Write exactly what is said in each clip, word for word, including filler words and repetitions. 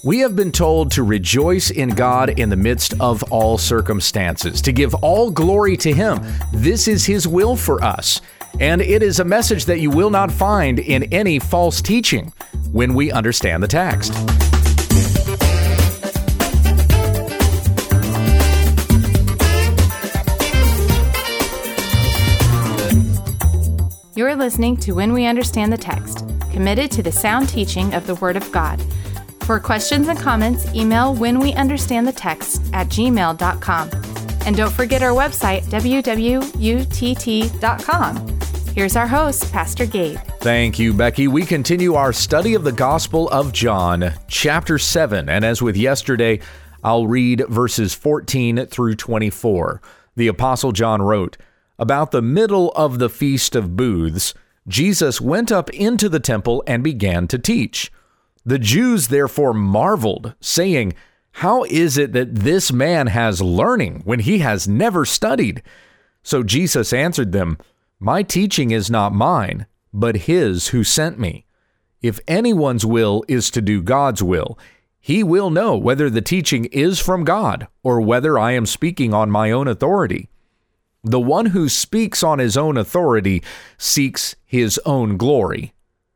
We have been told to rejoice in God in the midst of all circumstances, to give all glory to Him. This is His will for us, and it is a message that you will not find in any false teaching when we understand the text. You're listening to When We Understand the Text, committed to the sound teaching of the Word of God. For questions and comments, email whenweunderstandthetext at gmail dot com. And don't forget our website, w w w dot u t t dot com. Here's our host, Pastor Gabe. Thank you, Becky. We continue our study of the Gospel of John, chapter seven. And as with yesterday, I'll read verses fourteen through twenty-four. The Apostle John wrote, "About the middle of the Feast of Booths, Jesus went up into the temple and began to teach. The Jews therefore marveled, saying, 'How is it that this man has learning when he has never studied?' So Jesus answered them, 'My teaching is not mine, but His who sent me. If anyone's will is to do God's will, he will know whether the teaching is from God or whether I am speaking on my own authority. The one who speaks on his own authority seeks his own glory.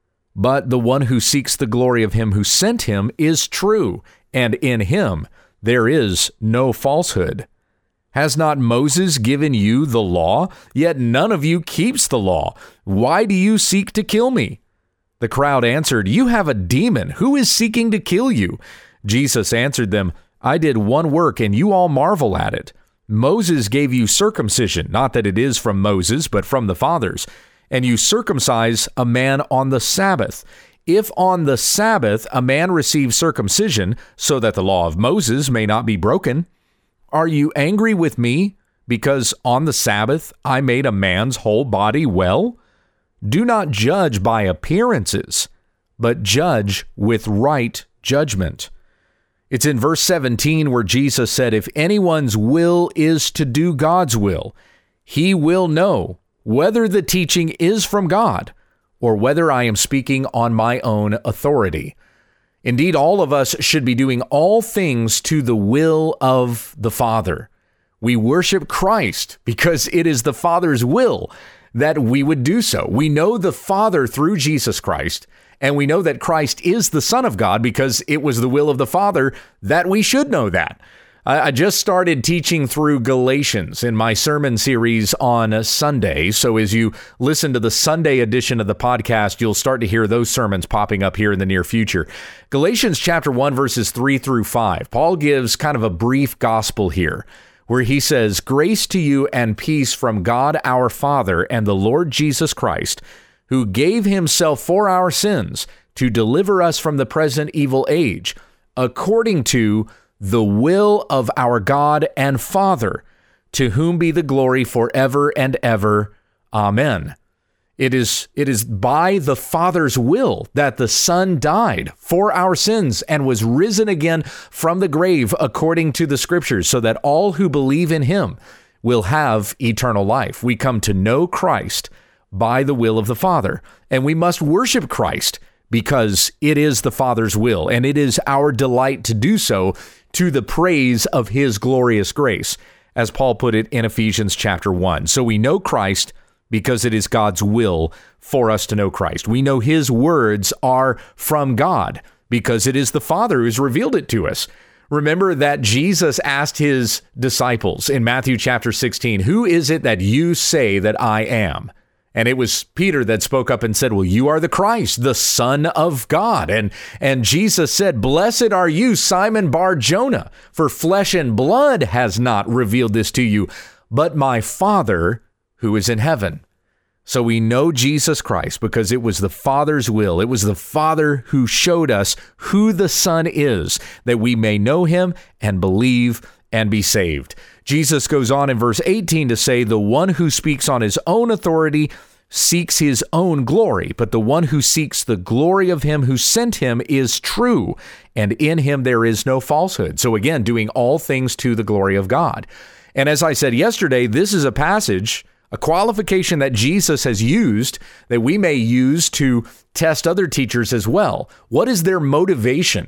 But the one who seeks the glory of Him who sent him is true, and in Him there is no falsehood. Has not Moses given you the law? Yet none of you keeps the law. Why do you seek to kill me?' The crowd answered, 'You have a demon. Who is seeking to kill you?' Jesus answered them, 'I did one work, and you all marvel at it. Moses gave you circumcision, not that it is from Moses, but from the fathers. And you circumcise a man on the Sabbath. If on the Sabbath a man receives circumcision, so that the law of Moses may not be broken, are you angry with me because on the Sabbath I made a man's whole body well? Do not judge by appearances, but judge with right judgment.'" It's in verse seventeen where Jesus said, "If anyone's will is to do God's will, he will know whether the teaching is from God or whether I am speaking on my own authority." Indeed, all of us should be doing all things to the will of the Father. We worship Christ because it is the Father's will that we would do so. We know the Father through Jesus Christ, and we know that Christ is the Son of God because it was the will of the Father that we should know that. I just started teaching through Galatians in my sermon series on Sunday. So as you listen to the Sunday edition of the podcast, you'll start to hear those sermons popping up here in the near future. Galatians chapter one, verses three through five. Paul gives kind of a brief gospel here where he says, "Grace to you and peace from God our Father and the Lord Jesus Christ, who gave Himself for our sins to deliver us from the present evil age, according to the will of our God and Father, to whom be the glory forever and ever. Amen." It is, it is by the Father's will that the Son died for our sins and was risen again from the grave according to the Scriptures, so that all who believe in Him will have eternal life. We come to know Christ by the will of the Father, and we must worship Christ because it is the Father's will, and it is our delight to do so to the praise of His glorious grace, as Paul put it in Ephesians chapter one. So we know Christ because it is God's will for us to know Christ. We know His words are from God because it is the Father who's revealed it to us. Remember that Jesus asked His disciples in Matthew chapter sixteen, "Who is it that you say that I am?" And it was Peter that spoke up and said, "Well, you are the Christ, the Son of God." And, and Jesus said, "Blessed are you, Simon Bar-Jonah, for flesh and blood has not revealed this to you, but my Father who is in heaven." So we know Jesus Christ because it was the Father's will. It was the Father who showed us who the Son is, that we may know Him and believe and be saved. Jesus goes on in verse eighteen to say, "The one who speaks on his own authority seeks his own glory, but the one who seeks the glory of Him who sent him is true, and in Him there is no falsehood." So again, doing all things to the glory of God. And as I said yesterday, this is a passage, a qualification that Jesus has used that we may use to test other teachers as well. What is their motivation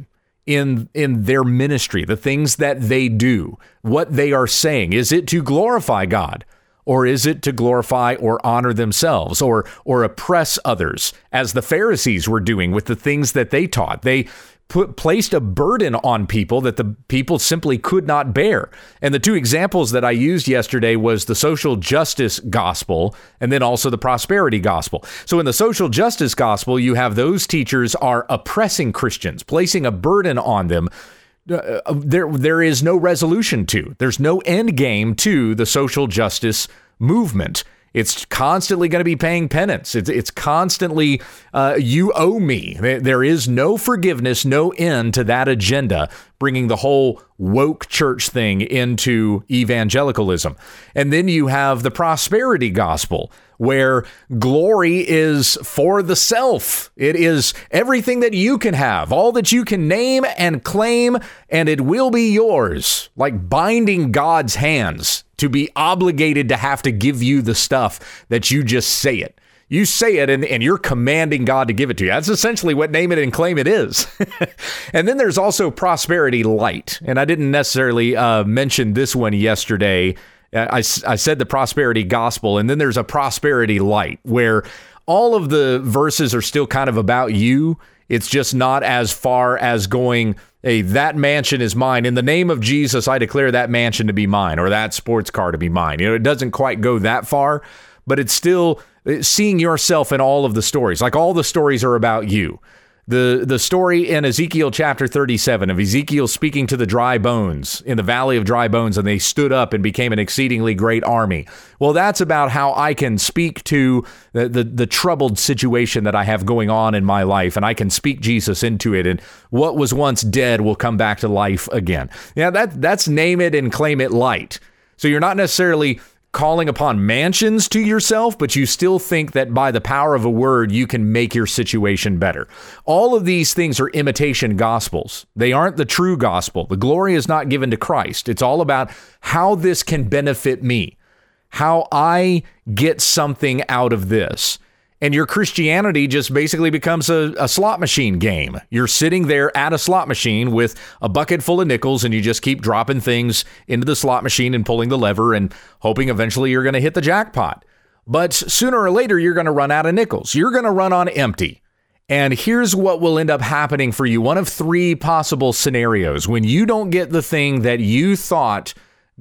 in in their ministry, the things that they do, what they are saying? Is it to glorify God? Or is it to glorify or honor themselves or or oppress others, as the Pharisees were doing with the things that they taught? They put placed a burden on people that the people simply could not bear. And the two examples that I used yesterday was the social justice gospel and then also the prosperity gospel. So in the social justice gospel, you have those teachers are oppressing Christians, placing a burden on them. Uh, there, there is no resolution to. There's no end game to the social justice movement. It's constantly going to be paying penance. It's it's constantly, uh, you owe me. There is no forgiveness, no end to that agenda, bringing the whole woke church thing into evangelicalism. And then you have the prosperity gospel, where glory is for the self. It is everything that you can have, all that you can name and claim, and it will be yours, like binding God's hands to be obligated to have to give you the stuff that you just say it. You say it and, and you're commanding God to give it to you. That's essentially what name it and claim it is. And then there's also prosperity light. And I didn't necessarily uh, mention this one yesterday. I, I said the prosperity gospel, and then there's a prosperity light where all of the verses are still kind of about you. It's just not as far as going, hey, that mansion is mine. In the name of Jesus, I declare that mansion to be mine, or that sports car to be mine. You know, it doesn't quite go that far, but it's still seeing yourself in all of the stories. Like all the stories are about you. The the story in Ezekiel chapter thirty-seven of Ezekiel speaking to the dry bones in the valley of dry bones, and they stood up and became an exceedingly great army. Well, that's about how I can speak to the, the, the troubled situation that I have going on in my life, and I can speak Jesus into it, and what was once dead will come back to life again. Yeah, that that's name it and claim it light. So you're not necessarily calling upon mansions to yourself, but you still think that by the power of a word, you can make your situation better. All of these things are imitation gospels. They aren't the true gospel. The glory is not given to Christ. It's all about how this can benefit me, how I get something out of this. And your Christianity just basically becomes a, a slot machine game. You're sitting there at a slot machine with a bucket full of nickels, and you just keep dropping things into the slot machine and pulling the lever and hoping eventually you're going to hit the jackpot. But sooner or later, you're going to run out of nickels. You're going to run on empty. And here's what will end up happening for you. One of three possible scenarios when you don't get the thing that you thought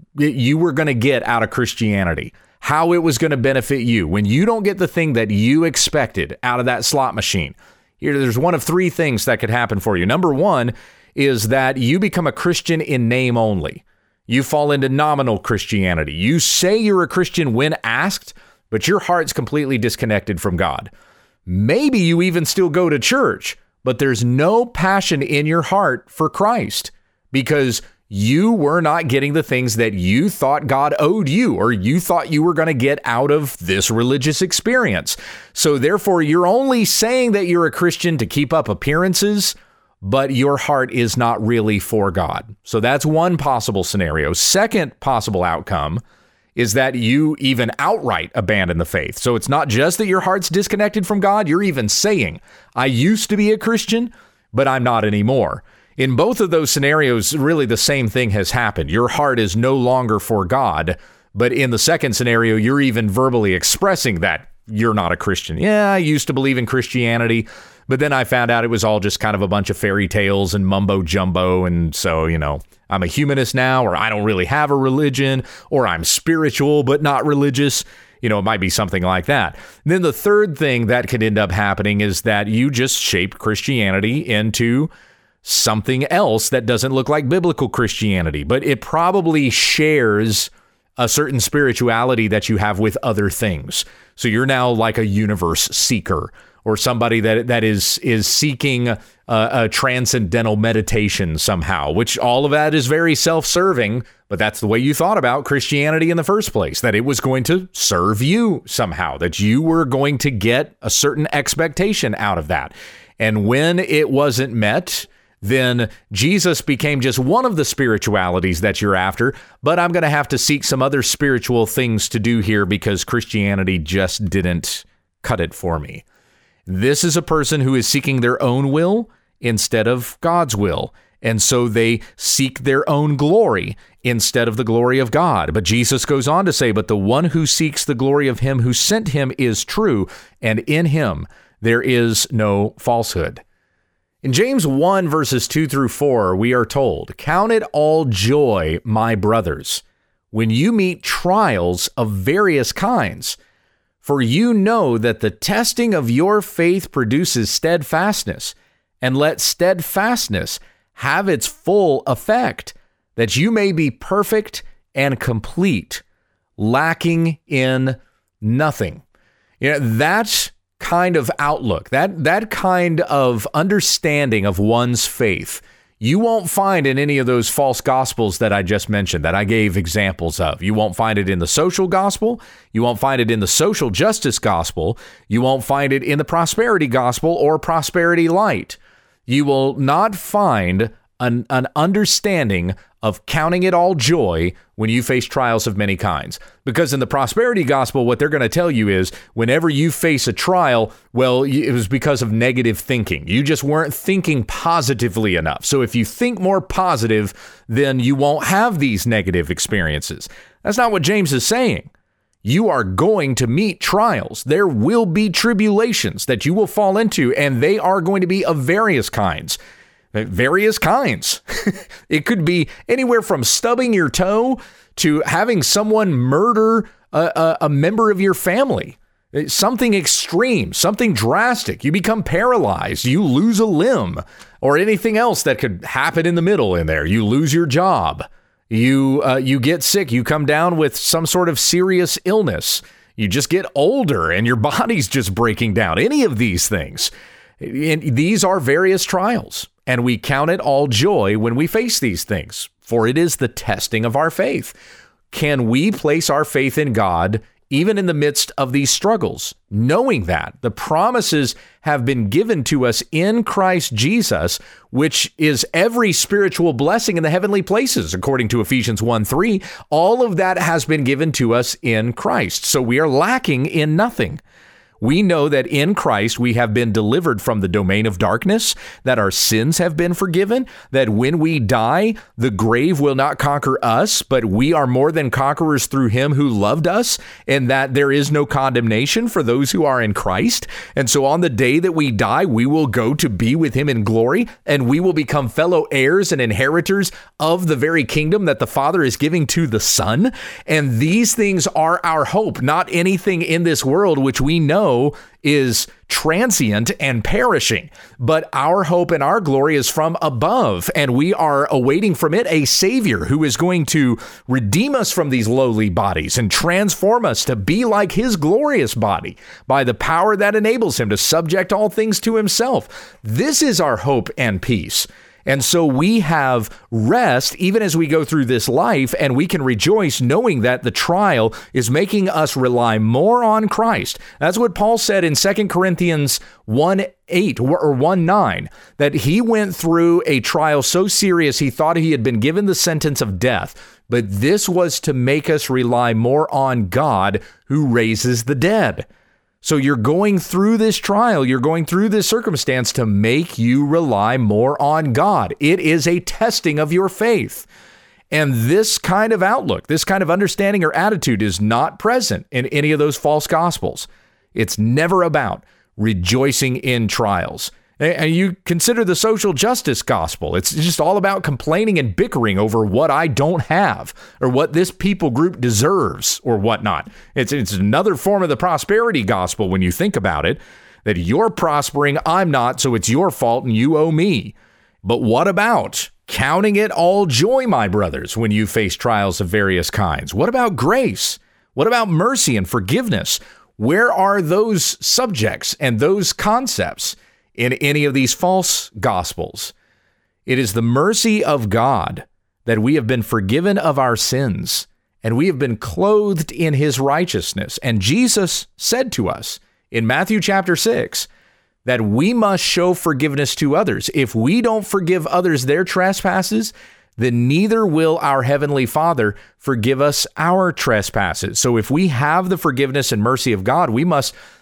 you were going to get out of Christianity, how it was going to benefit you. When you don't get the thing that you expected out of that slot machine, here, there's one of three things that could happen for you. Number one is that you become a Christian in name only. You fall into nominal Christianity. You say you're a Christian when asked, but your heart's completely disconnected from God. Maybe you even still go to church, but there's no passion in your heart for Christ because you were not getting the things that you thought God owed you, or you thought you were going to get out of this religious experience. So therefore, you're only saying that you're a Christian to keep up appearances, but your heart is not really for God. So that's one possible scenario. Second possible outcome is that you even outright abandon the faith. So it's not just that your heart's disconnected from God. You're even saying, I used to be a Christian, but I'm not anymore. In both of those scenarios, really the same thing has happened. Your heart is no longer for God, but in the second scenario, you're even verbally expressing that you're not a Christian. Yeah, I used to believe in Christianity, but then I found out it was all just kind of a bunch of fairy tales and mumbo jumbo, and so, you know, I'm a humanist now, or I don't really have a religion, or I'm spiritual but not religious. You know, it might be something like that. And then the third thing that could end up happening is that you just shaped Christianity into something else that doesn't look like biblical Christianity, but it probably shares a certain spirituality that you have with other things. So you're now like a universe seeker, or somebody that that is is seeking a, a transcendental meditation somehow, which all of that is very self-serving, but that's the way you thought about Christianity in the first place, that it was going to serve you somehow, that you were going to get a certain expectation out of that. And when it wasn't met, then Jesus became just one of the spiritualities that you're after, but I'm going to have to seek some other spiritual things to do here because Christianity just didn't cut it for me. This is a person who is seeking their own will instead of God's will. And so they seek their own glory instead of the glory of God. But Jesus goes on to say, but the one who seeks the glory of him who sent him is true, and in him there is no falsehood. In James one, verses two through four, we are told, count it all joy, my brothers, when you meet trials of various kinds, for you know that the testing of your faith produces steadfastness, and let steadfastness have its full effect, that you may be perfect and complete, lacking in nothing. You know, that kind of outlook, that that kind of understanding of one's faith, you won't find in any of those false gospels that I just mentioned, that I gave examples of. You won't find it in the social gospel. You won't find it in the social justice gospel. You won't find it in the prosperity gospel or prosperity light. You will not find an, an understanding of counting it all joy when you face trials of many kinds. Because in the prosperity gospel, what they're going to tell you is whenever you face a trial, well, it was because of negative thinking. You just weren't thinking positively enough. So if you think more positive, then you won't have these negative experiences. That's not what James is saying. You are going to meet trials. There will be tribulations that you will fall into, and they are going to be of various kinds. Various kinds. It could be anywhere from stubbing your toe to having someone murder a, a, a member of your family. Something extreme, something drastic. You become paralyzed. You lose a limb, or anything else that could happen in the middle in there. You lose your job. You uh, you get sick. You come down with some sort of serious illness. You just get older and your body's just breaking down. Any of these things. And these are various trials. And we count it all joy when we face these things, for it is the testing of our faith. Can we place our faith in God even in the midst of these struggles, knowing that the promises have been given to us in Christ Jesus, which is every spiritual blessing in the heavenly places, according to Ephesians one three? All of that has been given to us in Christ, so we are lacking in nothing. We know that in Christ we have been delivered from the domain of darkness, that our sins have been forgiven, that when we die, the grave will not conquer us, but we are more than conquerors through him who loved us, and that there is no condemnation for those who are in Christ. And so on the day that we die, we will go to be with him in glory, and we will become fellow heirs and inheritors of the very kingdom that the Father is giving to the Son. And these things are our hope, not anything in this world which we know is transient and perishing, but our hope and our glory is from above, and we are awaiting from it a Savior who is going to redeem us from these lowly bodies and transform us to be like his glorious body by the power that enables him to subject all things to himself. This is our hope and peace. And so we have rest even as we go through this life, and we can rejoice knowing that the trial is making us rely more on Christ. That's what Paul said in Second Corinthians one eight or one nine, that he went through a trial so serious he thought he had been given the sentence of death. But this was to make us rely more on God who raises the dead. So you're going through this trial, you're going through this circumstance to make you rely more on God. It is a testing of your faith. And this kind of outlook, this kind of understanding or attitude is not present in any of those false gospels. It's never about rejoicing in trials. And you consider the social justice gospel. It's just all about complaining and bickering over what I don't have or what this people group deserves or whatnot. It's, it's another form of the prosperity gospel when you think about it, that you're prospering, I'm not, so it's your fault and you owe me. But what about counting it all joy, my brothers, when you face trials of various kinds? What about grace? What about mercy and forgiveness? Where are those subjects and those concepts in any of these false gospels? It is the mercy of God that we have been forgiven of our sins, and we have been clothed in his righteousness. And Jesus said to us in Matthew chapter six that we must show forgiveness to others. If we don't forgive others their trespasses, then neither will our heavenly Father forgive us our trespasses. So if we have the forgiveness and mercy of God, we must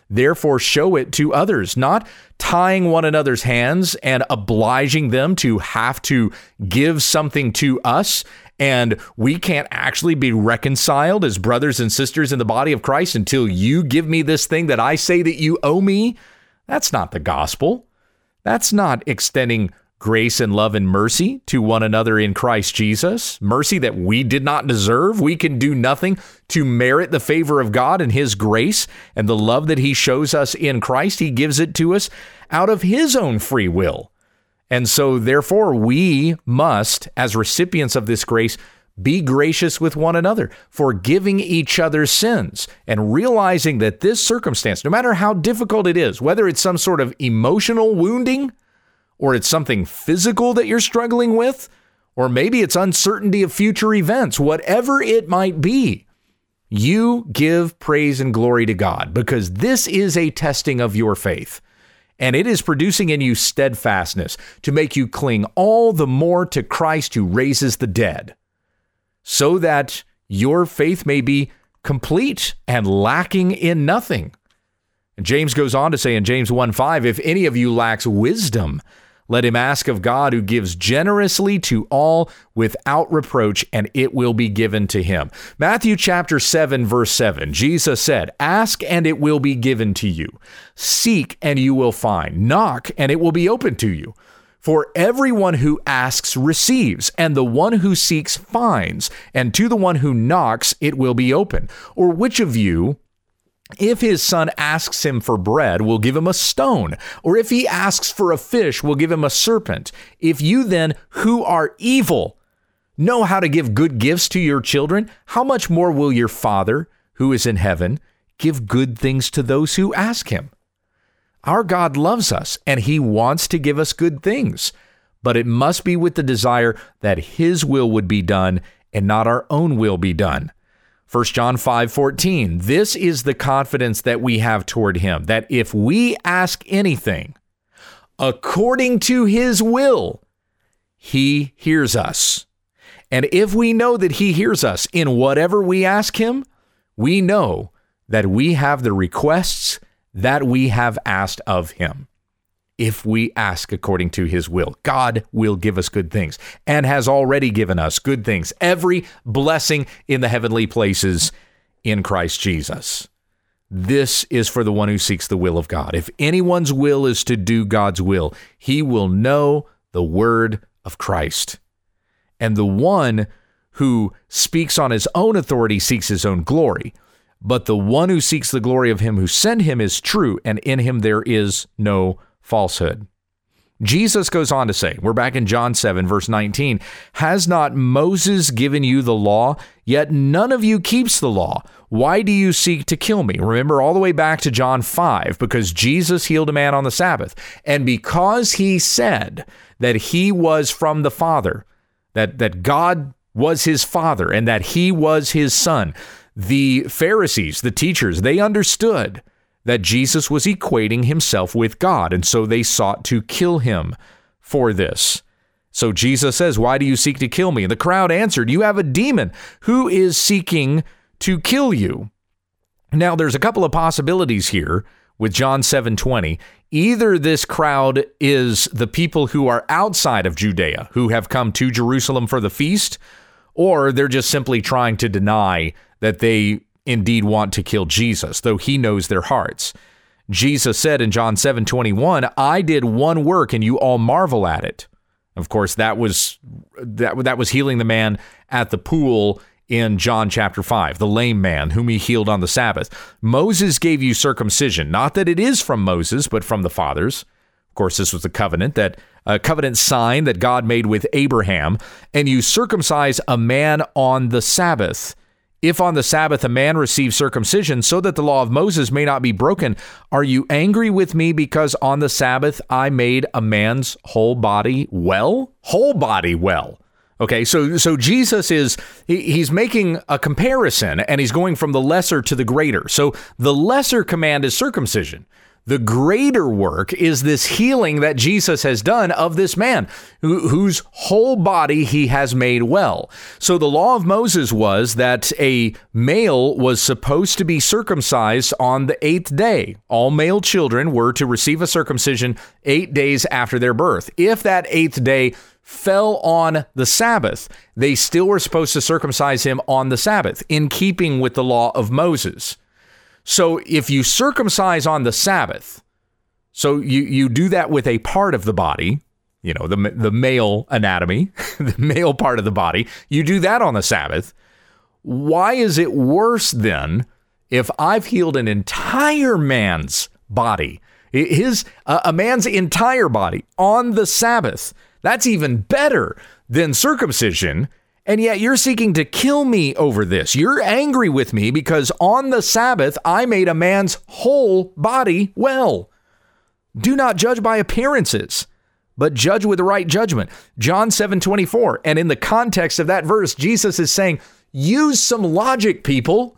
therefore show it to others, not tying one another's hands and obliging them to have to give something to us. And we can't actually be reconciled as brothers and sisters in the body of Christ until you give me this thing that I say that you owe me. That's not the gospel. That's not extending grace and love and mercy to one another in Christ Jesus. Mercy that we did not deserve. We can do nothing to merit the favor of God and his grace and the love that he shows us in Christ. He gives it to us out of his own free will. And so, therefore, we must, as recipients of this grace, be gracious with one another, forgiving each other's sins, and realizing that this circumstance, no matter how difficult it is, whether it's some sort of emotional wounding, or it's something physical that you're struggling with, or maybe it's uncertainty of future events, whatever it might be, you give praise and glory to God, because this is a testing of your faith. And it is producing in you steadfastness to make you cling all the more to Christ who raises the dead, so that your faith may be complete and lacking in nothing. And James goes on to say in James one five, if any of you lacks wisdom, let him ask of God, who gives generously to all without reproach, and it will be given to him. Matthew chapter seven, verse seven, Jesus said, ask and it will be given to you. Seek and you will find. Knock and it will be open to you. For everyone who asks receives, and the one who seeks finds, and to the one who knocks it will be open. Or which of you, if his son asks him for bread, will give him a stone? Or if he asks for a fish, will give him a serpent? If you then, who are evil, know how to give good gifts to your children, how much more will your Father, who is in heaven, give good things to those who ask him? Our God loves us, and he wants to give us good things, but it must be with the desire that his will would be done and not our own will be done. First John five fourteen, this is the confidence that we have toward him, that if we ask anything according to his will, he hears us. And if we know that he hears us in whatever we ask him, we know that we have the requests that we have asked of him. If we ask according to his will, God will give us good things and has already given us good things, every blessing in the heavenly places in Christ Jesus. This is for the one who seeks the will of God. If anyone's will is to do God's will, he will know the word of Christ. And the one who speaks on his own authority seeks his own glory. But the one who seeks the glory of him who sent him is true, and in him there is no falsehood. Jesus goes on to say, we're back in John seven, verse nineteen, has not Moses given you the law? Yet none of you keeps the law. Why do you seek to kill me? Remember all the way back to John five, because Jesus healed a man on the Sabbath. And because he said that he was from the Father, that, that God was his Father and that he was his Son, the Pharisees, the teachers, they understood that Jesus was equating himself with God, and so they sought to kill him for this. So Jesus says, why do you seek to kill me? And the crowd answered, you have a demon. Who is seeking to kill you? Now, there's a couple of possibilities here with John seven twenty. Either this crowd is the people who are outside of Judea, who have come to Jerusalem for the feast, or they're just simply trying to deny that they indeed want to kill Jesus, though he knows their hearts. Jesus said in John seven twenty-one, I did one work and you all marvel at it. Of course, that was that, that was healing the man at the pool in John chapter five, the lame man whom he healed on the Sabbath. Moses gave you circumcision, not that it is from Moses, but from the fathers. Of course, this was a covenant, that a covenant sign that God made with Abraham, and you circumcise a man on the Sabbath. If on the Sabbath a man receives circumcision so that the law of Moses may not be broken, are you angry with me because on the Sabbath I made a man's whole body well? Whole body well. Okay, so so Jesus is, he, he's making a comparison, and he's going from the lesser to the greater. So the lesser command is circumcision. The greater work is this healing that Jesus has done of this man, who, whose whole body he has made well. So the law of Moses was that a male was supposed to be circumcised on the eighth day. All male children were to receive a circumcision eight days after their birth. If that eighth day fell on the Sabbath, they still were supposed to circumcise him on the Sabbath, in keeping with the law of Moses. So if you circumcise on the Sabbath, so you, you do that with a part of the body, you know, the, the male anatomy, the male part of the body, you do that on the Sabbath. Why is it worse then if I've healed an entire man's body, his uh, a man's entire body on the Sabbath? That's even better than circumcision. And yet you're seeking to kill me over this. You're angry with me because on the Sabbath, I made a man's whole body well. Do not judge by appearances, but judge with the right judgment. John seven twenty-four. And in the context of that verse, Jesus is saying, use some logic, people.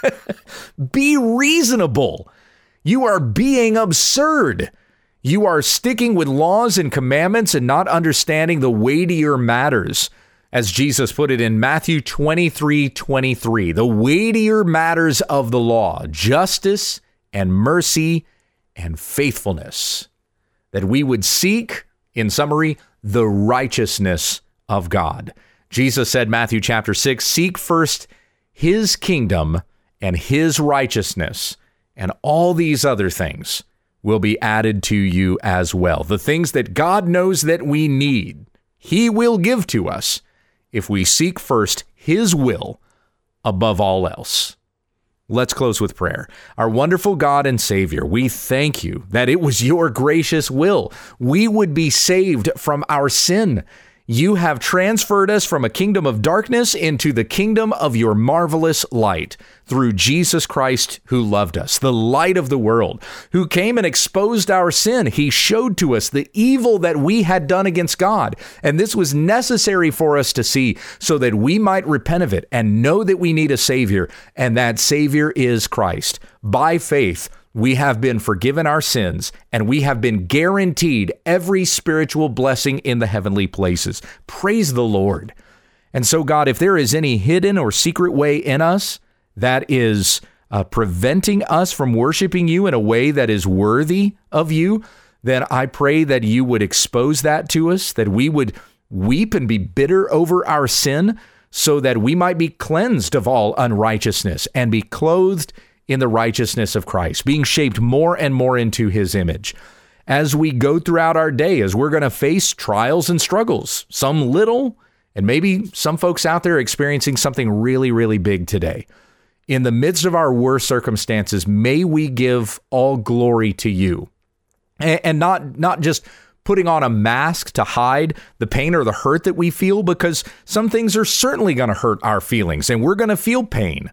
Be reasonable. You are being absurd. You are sticking with laws and commandments and not understanding the weightier matters. As Jesus put it in Matthew twenty-three twenty-three, the weightier matters of the law, justice and mercy and faithfulness, that we would seek, in summary, the righteousness of God. Jesus said, Matthew chapter six, seek first his kingdom and his righteousness, and all these other things will be added to you as well. The things that God knows that we need, he will give to us if we seek first his will above all else. Let's close with prayer. Our wonderful God and Savior, we thank you that it was your gracious will we would be saved from our sin. You have transferred us from a kingdom of darkness into the kingdom of your marvelous light through Jesus Christ, who loved us, the light of the world, who came and exposed our sin. He showed to us the evil that we had done against God. And this was necessary for us to see so that we might repent of it and know that we need a Savior. And that Savior is Christ. By faith, we have been forgiven our sins, and we have been guaranteed every spiritual blessing in the heavenly places. Praise the Lord. And so, God, if there is any hidden or secret way in us that is uh, preventing us from worshiping you in a way that is worthy of you, then I pray that you would expose that to us, that we would weep and be bitter over our sin, so that we might be cleansed of all unrighteousness and be clothed in the righteousness of Christ, being shaped more and more into his image. As we go throughout our day, as we're going to face trials and struggles, some little, and maybe some folks out there experiencing something really, really big today. In the midst of our worst circumstances, may we give all glory to you, and not, not just putting on a mask to hide the pain or the hurt that we feel, because some things are certainly going to hurt our feelings and we're going to feel pain.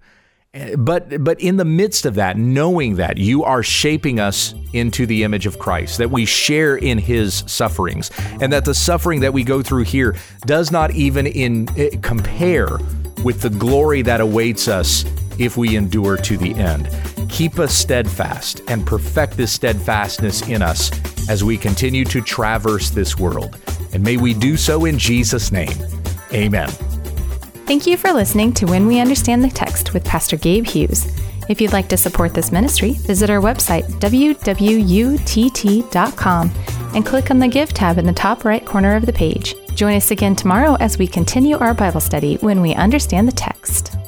But but in the midst of that, knowing that you are shaping us into the image of Christ, that we share in his sufferings, and that the suffering that we go through here does not even in compare with the glory that awaits us if we endure to the end. Keep us steadfast and perfect this steadfastness in us as we continue to traverse this world. And may we do so in Jesus' name. Amen. Thank you for listening to When We Understand the Text with Pastor Gabe Hughes. If you'd like to support this ministry, visit our website, w w u t t dot com, and click on the Give tab in the top right corner of the page. Join us again tomorrow as we continue our Bible study when we understand the text.